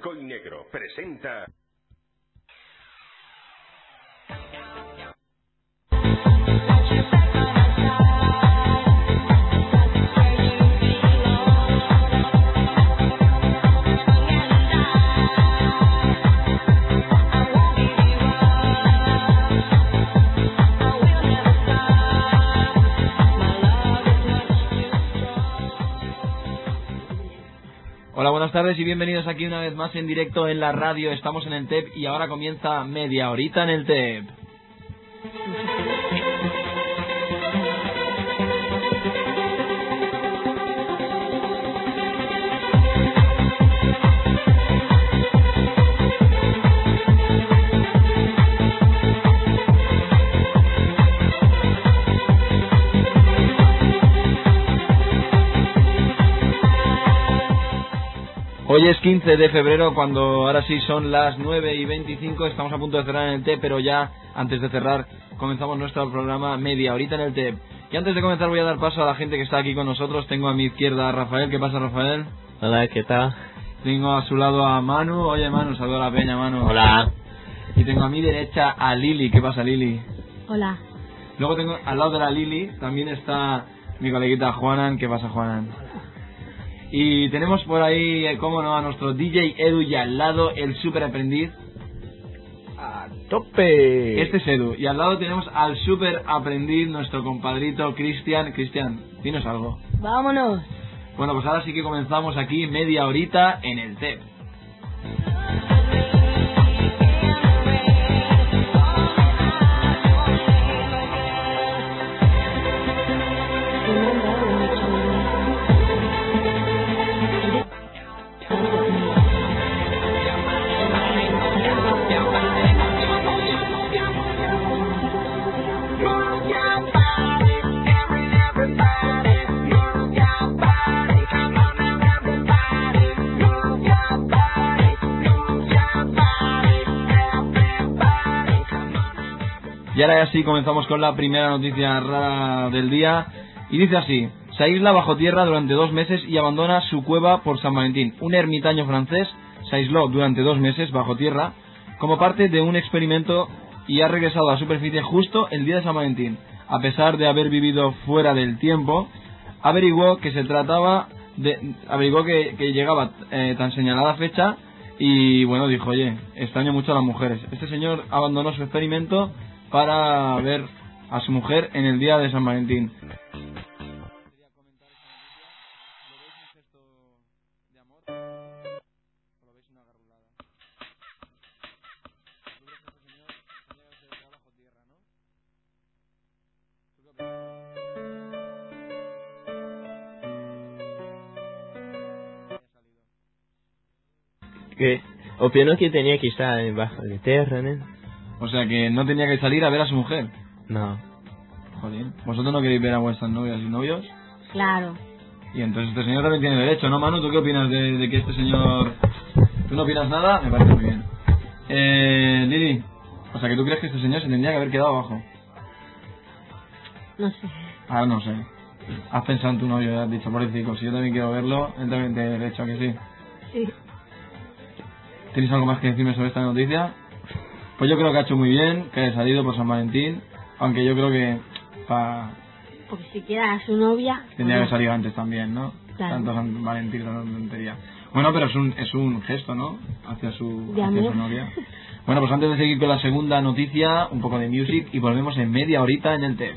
Blanco y Negro presenta... Hola, buenas tardes y bienvenidos aquí una vez más en directo en la radio. Estamos en el TEP y ahora comienza media horita en el TEP. Hoy es 15 de febrero, cuando ahora sí son las 9:25, estamos a punto de cerrar en el TEP, pero ya antes de cerrar comenzamos nuestro programa media horita en el TEP. Y antes de comenzar voy a dar paso a la gente que está aquí con nosotros. Tengo a mi izquierda a Rafael. ¿Qué pasa, Rafael? Hola, ¿qué tal? Tengo a su lado a Manu. Oye, Manu, saluda a la peña, Manu. Hola. Y tengo a mi derecha a Lili. ¿Qué pasa, Lili? Hola. Luego tengo al lado de la Lili también está mi coleguita Juanan. ¿Qué pasa, Juanan? Y tenemos por ahí, cómo no, a nuestro DJ Edu y al lado el super aprendiz. ¡A tope! Este es Edu. Y al lado tenemos al super aprendiz, nuestro compadrito Cristian. Cristian, dinos algo. Vámonos. Bueno, pues ahora sí que comenzamos aquí media horita en el TEP. Y ahora sí comenzamos con la primera noticia rara del día. Y dice así: se aísla bajo tierra durante 2 meses y abandona su cueva por San Valentín. Un ermitaño francés se aisló durante 2 meses bajo tierra como parte de un experimento y ha regresado a la superficie justo el día de San Valentín. A pesar de haber vivido fuera del tiempo, averiguó que llegaba tan señalada fecha y bueno, dijo: oye, extraño mucho a las mujeres. Este señor abandonó su experimento para ver a su mujer en el día de San Valentín. ¿Qué? Opino que tenía que estar bajo de tierra, ¿no? O sea que no tenía que salir a ver a su mujer. No. Joder, ¿vosotros no queréis ver a vuestras novias y novios? Claro. Y entonces este señor también tiene derecho, ¿no, Manu? ¿Tú qué opinas de que este señor... ¿Tú no opinas nada? Me parece muy bien. Lili, o sea que tú crees que este señor se tendría que haber quedado abajo. No sé. Ah, no sé. Has pensado en tu novio, ya has dicho, pobrecito, si yo también quiero verlo, él también tiene derecho, ¿a que sí? Sí. ¿Tienes algo más que decirme sobre esta noticia? Pues yo creo que ha hecho muy bien, que haya salido por San Valentín, aunque yo creo que Porque si quiera a su novia... tendría que salir antes también, ¿no? Claro. Tanto San Valentín, tanta tontería. Bueno, pero es un gesto, ¿no? Hacia su novia. Bueno, pues antes de seguir con la segunda noticia, un poco de music y volvemos en media horita en el TEP.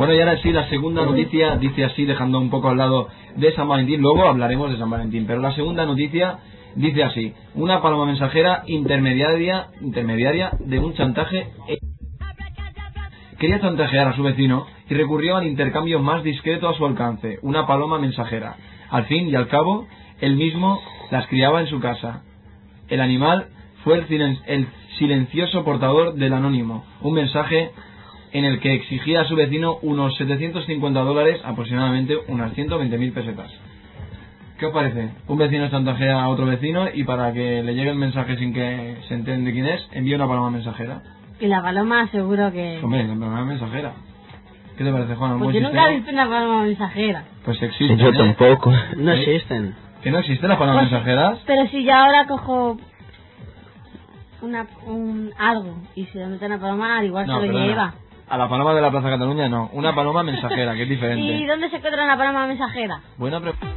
Bueno, y ahora sí, la segunda noticia dice así, dejando un poco al lado de San Valentín. Luego hablaremos de San Valentín, pero la segunda noticia dice así: una paloma mensajera intermediaria de un chantaje. Quería chantajear a su vecino y recurrió al intercambio más discreto a su alcance, una paloma mensajera. Al fin y al cabo, él mismo las criaba en su casa. El animal fue el silencioso portador del anónimo, un mensaje en el que exigía a su vecino unos $750, aproximadamente unas 120.000 pesetas. ¿Qué os parece? Un vecino chantajea a otro vecino y para que le llegue el mensaje sin que se entere de quién es, envía una paloma mensajera. Y la paloma seguro que... Hombre, la paloma mensajera. ¿Qué te parece, Juan? Pues yo nunca he visto una paloma mensajera. Pues existe. Yo tampoco. No existen. ¿Que no existen las palomas mensajeras? Pero si yo ahora cojo algo y se lo mete una paloma, al igual No, se lo perdona. lleva. A la paloma de la Plaza Cataluña no. Una paloma mensajera, que es diferente. ¿Y dónde se encuentra una paloma mensajera? Buena pregunta.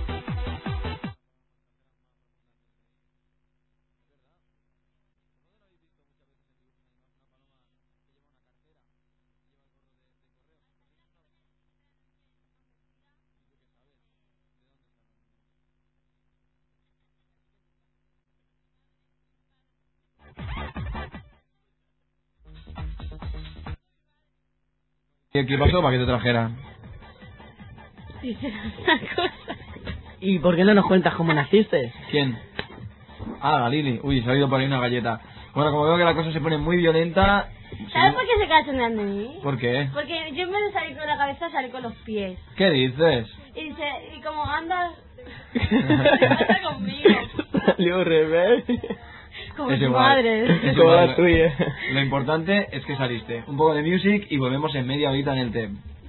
¿Qué pasó para que te trajera? Dice una cosa. ¿Y por qué no nos cuentas cómo naciste? ¿Quién? Ah, la Lili. Uy, se ha ido por ahí una galleta. Bueno, como veo que la cosa se pone muy violenta... ¿Sabes por qué se cachondean de mí? ¿Por qué? Porque yo en vez de salir con la cabeza, salí con los pies. ¿Qué dices? Y como andas... anda conmigo. Salió revés. Como Es tu igual. madre. Es Como igual. la tuya. Lo importante es que saliste. Un poco de music y volvemos en media horita en el TEP.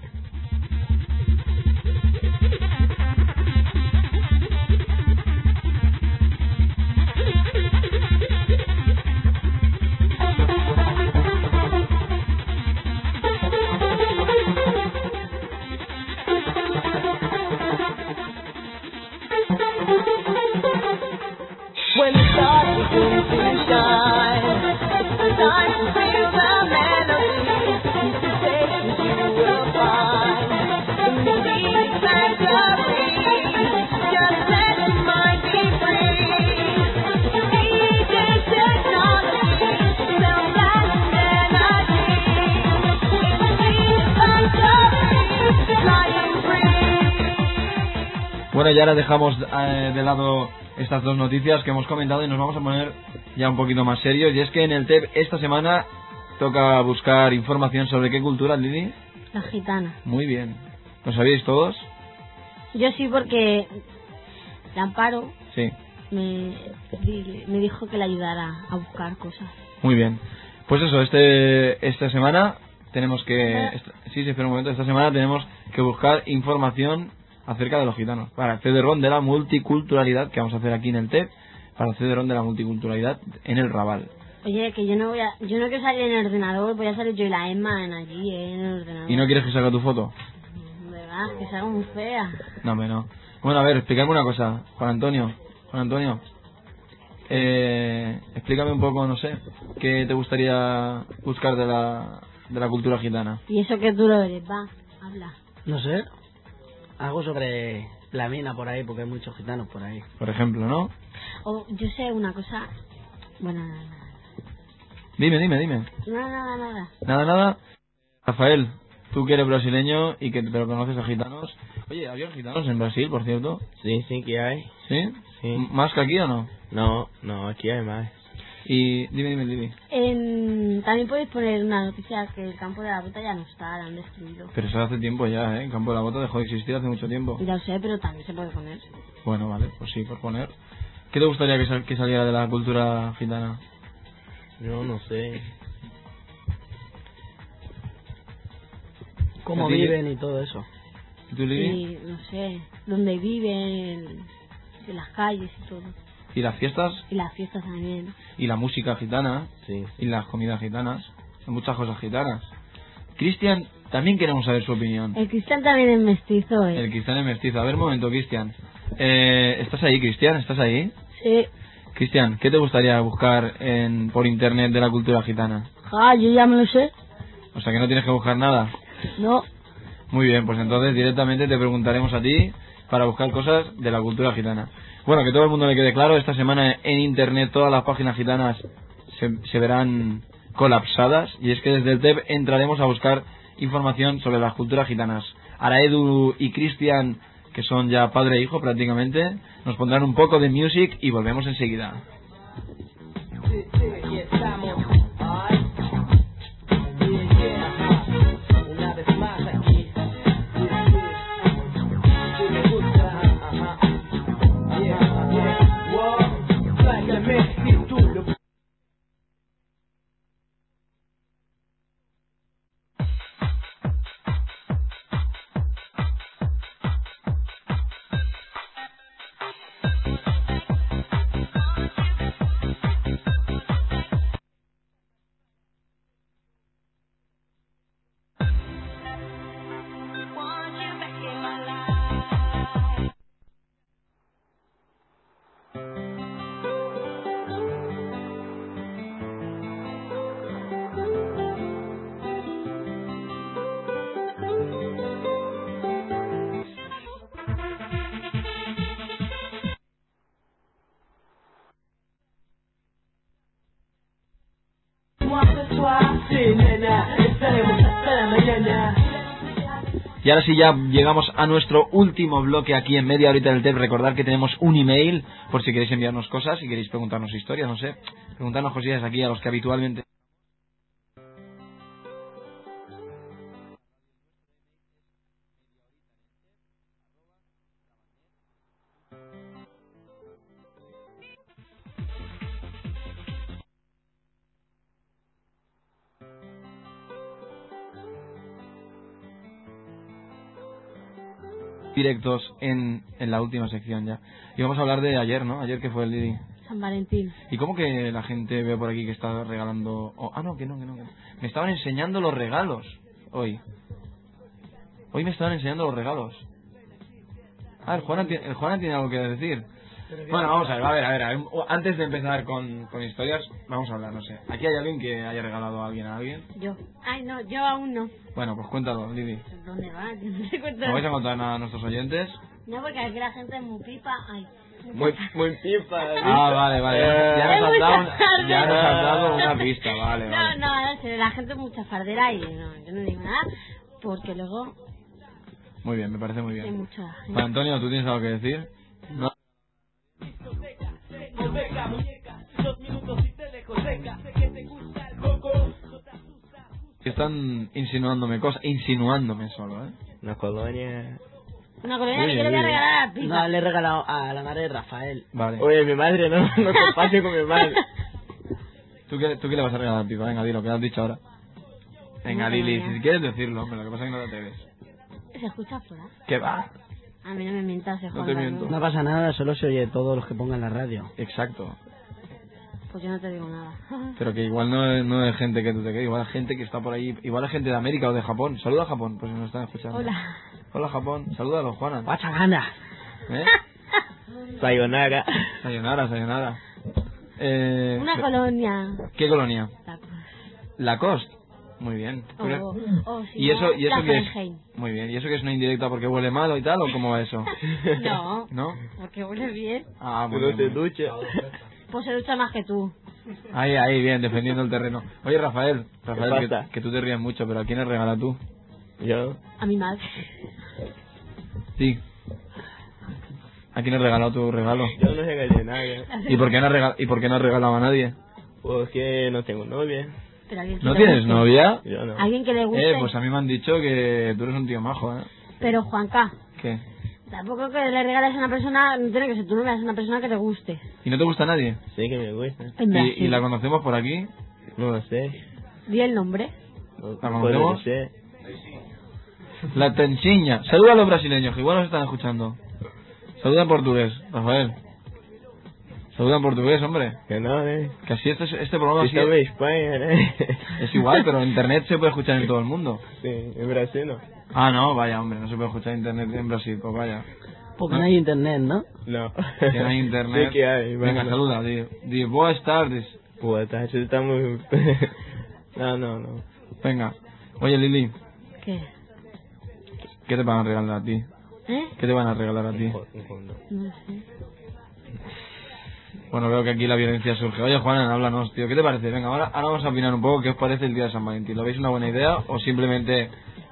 When the stars begin to shine, it's time to feel the melody. The sensations you will find, the meaning factory. Just let your mind be free. Easy technology, self-lasting energy. It's the meaning factory, flying free. Bueno, y ahora dejamos de lado estas dos noticias que hemos comentado y nos vamos a poner ya un poquito más serios. Y es que en el TEP esta semana toca buscar información sobre qué cultura, Lili. La gitana. Muy bien. ¿Lo sabíais todos? Yo sí, porque la Amparo Sí. me dijo que le ayudara a buscar cosas. Muy bien. Pues eso, esta semana tenemos que... Sí, espera un momento. Esta semana tenemos que buscar información acerca de los gitanos, para el CD-ROM de la multiculturalidad que vamos a hacer aquí en el TEP, para el CD-ROM de la multiculturalidad en el Raval. Oye, que yo no quiero salir en el ordenador, voy a salir yo y la Emma allí en el ordenador. ¿Y no quieres que salga tu foto? ¿Verdad? Que salga muy fea. No, hombre, no. Bueno, a ver, explícame una cosa, Juan Antonio. Explícame un poco, no sé, qué te gustaría buscar de la cultura gitana. Y eso que tú lo eres, va, habla. No sé. Algo sobre la mina por ahí, porque hay muchos gitanos por ahí. Por ejemplo, ¿no? O yo sé una cosa... Bueno, nada. Dime. Nada. Rafael, tú que eres brasileño y que te lo conoces a gitanos. Oye, ¿había gitanos en Brasil, por cierto? Sí, que hay. ¿Sí? Sí. ¿Más que aquí o no? No, aquí hay más. Y dime, Lili. También podéis poner una noticia que el campo de la bota ya no está, lo han destruido. Pero eso hace tiempo ya, ¿eh? El campo de la bota dejó de existir hace mucho tiempo. Ya lo sé, pero también se puede poner. Bueno, vale, pues sí, por poner. ¿Qué te gustaría que saliera de la cultura gitana? Yo no sé. Cómo ¿A ti? viven y todo eso. ¿Y tú, Lili? Y no sé, dónde viven, en las calles y todo. ¿Y las fiestas? Y las fiestas también. ¿Y la música gitana? Sí. ¿Y las comidas gitanas? Hay muchas cosas gitanas. Cristian, también queremos saber su opinión. El Cristian también es mestizo, El Cristian es mestizo. A ver, un momento, Cristian. ¿Estás ahí, Cristian? ¿Estás ahí? Sí. Cristian, ¿qué te gustaría buscar por internet de la cultura gitana? Yo ya me lo sé. O sea, que no tienes que buscar nada. No. Muy bien, pues entonces directamente te preguntaremos a ti para buscar cosas de la cultura gitana. Bueno, que todo el mundo le quede claro, esta semana en internet todas las páginas gitanas se verán colapsadas, y es que desde el TEP entraremos a buscar información sobre las culturas gitanas. Araedu y Cristian, que son ya padre e hijo prácticamente, nos pondrán un poco de music y volvemos enseguida. Y ahora sí ya llegamos a nuestro último bloque aquí en Media Horita del TEP. Recordad que tenemos un email por si queréis enviarnos cosas, si queréis preguntarnos historias, no sé, preguntarnos cosillas aquí a los que habitualmente... directos en la última sección ya. Y vamos a hablar de ayer, ¿no? Ayer que fue el Didi. San Valentín. ¿Y cómo que la gente ve por aquí que está regalando... que no. Me estaban enseñando los regalos hoy. Hoy me estaban enseñando los regalos. El Juana tiene algo que decir. Bueno, vamos a ver. Antes de empezar con historias, vamos a hablar, no sé. ¿Aquí hay alguien que haya regalado a alguien? Yo. Ay, no, yo aún no. Bueno, pues cuéntalo, Lili. ¿Dónde va? Yo no sé cuánto. ¿No vais a contar nada a nuestros oyentes? No, porque aquí la gente es muy pipa. Ay. Muy pipa. Vale. Ya nos has dado una pista, vale. No, la gente es mucha fardera y no, yo no digo nada porque luego Muy bien, me parece muy hay bien. mucha gente. Juan Antonio, ¿tú tienes algo que decir? No. Están insinuándome solo, ¿eh? Una colonia. Una colonia que yo le voy a regalar a Pipa. No, le he regalado a la madre de Rafael. Vale. Oye, mi madre, no compase con mi madre. ¿Tú qué le vas a regalar a Pipa? Venga, di lo que has dicho ahora. Venga, No tengo Lili, idea. si quieres decirlo, hombre, lo que pasa es que no te atreves. ¿Se escucha fuera? ¿Qué va? A mí no me mientas, No te miento. No pasa nada, solo se oye todos los que pongan la radio. Exacto. Pues yo no te digo nada. Pero que igual no es gente que tú te crees, igual es gente que está por ahí, igual es gente de América o de Japón. Saluda a Japón, pues si nos están escuchando. Hola Japón, salúdalo, Juana. ¡Guachagana! ¿Eh? Sayonara. Sayonara. Una colonia. ¿Qué colonia? La Cruz. Lacoste. Muy bien. Si ¿Y eso la qué es? Fahrenheit. Muy bien. ¿Y eso que es una indirecta porque huele malo y tal o cómo va eso? No. ¿No? Porque huele bien. Ah, muy Pero bien. se ducha. Pues se ducha más que tú. Ahí, bien, defendiendo el terreno. Oye, Rafael, ¿Qué pasa? que tú te rías mucho, pero ¿a quién le regalas tú? Yo. A mi madre. Sí. ¿A quién has regalado tu regalo? Yo no regalé nada. ¿Y por qué no has regalado a nadie? Porque no tengo novia. Pero alguien que ¿No le tienes guste. novia? Yo no. Alguien que le guste. Pues a mí me han dicho que tú eres un tío majo, ¿eh? Pero Juanca, ¿Qué? tampoco que le regales a una persona, no tiene que ser tú, no es una persona que te guste. ¿Y no te gusta nadie? Sí que me gusta. En Brasil. ¿Y la conocemos por aquí? No lo sé. Di el nombre. No, ¿La no conocemos? sé. La Tenchiña. Saluda a los brasileños, que igual nos están escuchando. Saluda en portugués, Rafael. Saluda en portugués, hombre. Que no, Que así este programa así Estaba en España, es igual, pero internet se puede escuchar en todo el mundo. Sí, en Brasil no. Ah, no, vaya, hombre, no se puede escuchar internet en Brasil, pues vaya. Porque no hay internet, ¿no? No. Que no hay internet. Sí que hay. Venga, bueno. saluda, di buenas tardes. Boa tarde, estamos... No. Venga. Oye, Lili, ¿Qué? ¿Qué te van a regalar a ti? ¿Eh? ¿Qué te van a regalar a ti? Un condón. No sé. Bueno, veo que aquí la violencia surge. Oye, Juanan, háblanos, tío. ¿Qué te parece? Venga, ahora vamos a opinar un poco. ¿Qué os parece el día de San Valentín? ¿Lo veis una buena idea o simplemente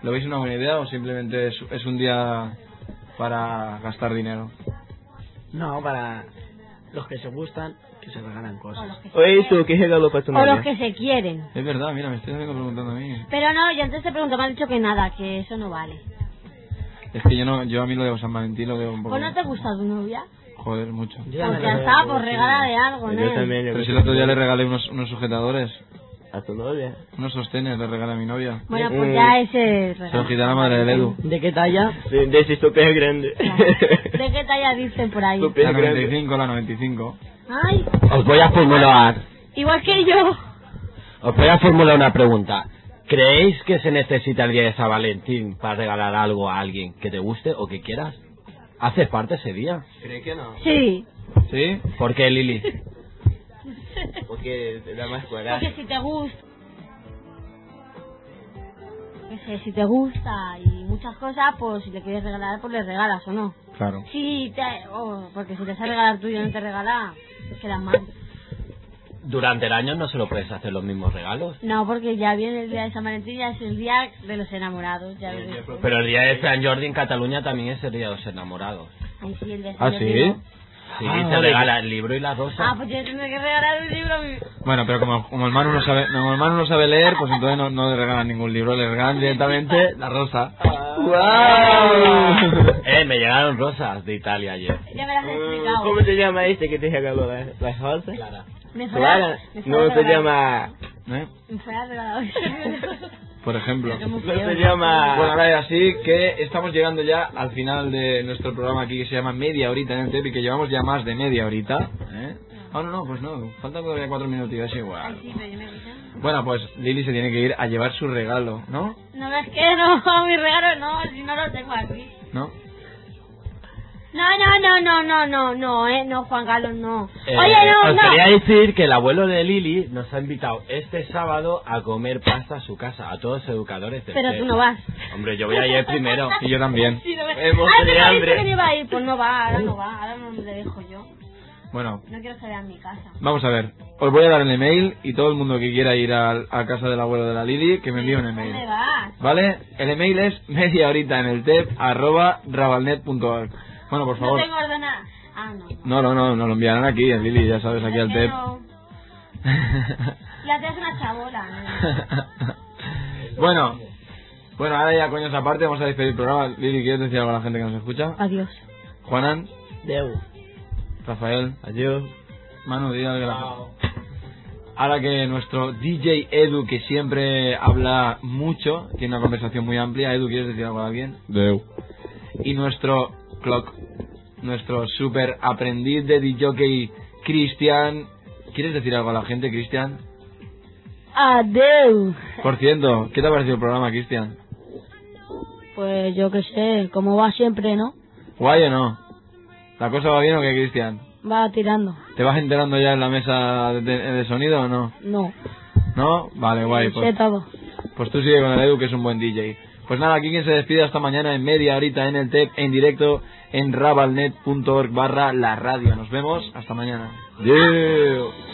es un día para gastar dinero? No, para los que se gustan, que se regalan O cosas. los que se Oye, ¿tú quieren. qué regalo para tu O los novia? que se quieren. Es verdad, mira, me estoy haciendo preguntando a mí. Pero no, yo antes te pregunto, me han dicho que nada, que eso no vale. Es que yo a mí lo de San Valentín lo veo un poco... ¿Pues no te gusta tu novia? Joder, mucho. Yo ya Pues me ya lo está, veo, pues sí. regala de algo, ¿no? Yo también. Pero si el otro día le regalé unos sujetadores, ¿A tu novia? unos sostenes, le regalé a mi novia. Bueno, pues ya ese Se lo quita la madre del Edu. ¿De qué talla? De ese súper grande. ¿De qué talla dicen por ahí? Súper La grande. 95, la 95. Ay, Os voy a formular igual que yo. una pregunta. ¿Creéis que se necesita el día de San Valentín para regalar algo a alguien que te guste o que quieras? ¿Haces parte ese día? ¿Crees que no? Sí. ¿Sí? ¿Por qué, Lili? Porque te da más coraje. Porque si te gusta... Que sé, si te gusta y muchas cosas, pues si le quieres regalar, pues le regalas o no. Claro. Sí, porque si te sabes regalar tú y no te regala, quedas mal. Durante el año no se lo puedes hacer los mismos regalos. No, porque ya viene el día de San Valentín, ya es el día de los enamorados. Ya ves. Pero el día de San Jordi en Cataluña también es el día de los enamorados. Ay, sí, el de ¿Ah, San sí? Jordi, ¿no? Sí, Ah, se vale. regala el libro y la rosa. Ah, pues yo tendré que regalar un libro a mi... Bueno, pero como el Manu no sabe leer, pues entonces no le regalan ningún libro, le regalan directamente la rosa. ¡Wow! Me llegaron rosas de Italia ayer. Ya me las he explicado. ¿Cómo se llama este que te regaló las rosas? Clara. Me fue Clara. me fue No a se regalar- llama... ¿Eh? Me fue a regalar. Por ejemplo. Qué muy No feo. se llama... Bueno, ahora así que estamos llegando ya al final de nuestro programa aquí que se llama Media Horita en el TEP y que llevamos ya más de media horita. ¿Eh? Ah, no, pues no, faltan todavía 4 minutillos, es igual. Ay, sí, pero yo me avisan. Bueno, pues Lili se tiene que ir a llevar su regalo, ¿no? No, es que no, mi regalo no, si no lo tengo aquí. ¿No? No, Juan Carlos, no. Oye, Oye, os no. quería decir que el abuelo de Lili nos ha invitado este sábado a comer pasta a su casa, a todos los educadores del Pero TEP. tú no vas. Hombre, yo voy a ir primero. Y yo también. Sí, no me... Hemos Ay, tenido me ha hambre. dicho que no iba a ir. Pues no va, ahora no le dejo yo. Bueno, No quiero que vea en mi casa. vamos a ver. Os voy a dar el email y todo el mundo que quiera ir a casa del abuelo de la Lili, que me envíe un email. ¿Dónde vas? ¿Vale? El email es mediahoritaeneltep@rabalnet.org. Bueno, por No favor. tengo ordenada. Ah, no. No, lo enviarán aquí, el Lili, ya sabes, aquí al Es que TEP. no. La tía es una chabola. Bueno, ahora ya coños aparte, vamos a despedir el programa. Lili, ¿quieres decir algo a la gente que nos escucha? Adiós. Juanan, Deu. Rafael, Adiós. Manu, di algo a la gente. Ahora que nuestro DJ Edu, que siempre habla mucho, tiene una conversación muy amplia. Edu, ¿quieres decir algo a alguien? Deu. Y nuestro Clock, nuestro super aprendiz de DJ, Cristian. ¿Quieres decir algo a la gente, Cristian? Adiós. Por cierto, ¿qué te ha parecido el programa, Cristian? Pues yo qué sé, como va siempre, ¿no? ¿Guay o no? ¿La cosa va bien o qué, Cristian? Va tirando. ¿Te vas enterando ya en la mesa de sonido o no? No. ¿No? Vale, guay. Sé todo. Pues tú sigue con el Edu, que es un buen DJ. Pues nada, aquí quien se despide hasta mañana en media horita en el TEC, en directo en rabalnet.org/la radio. Nos vemos hasta mañana. Adiós.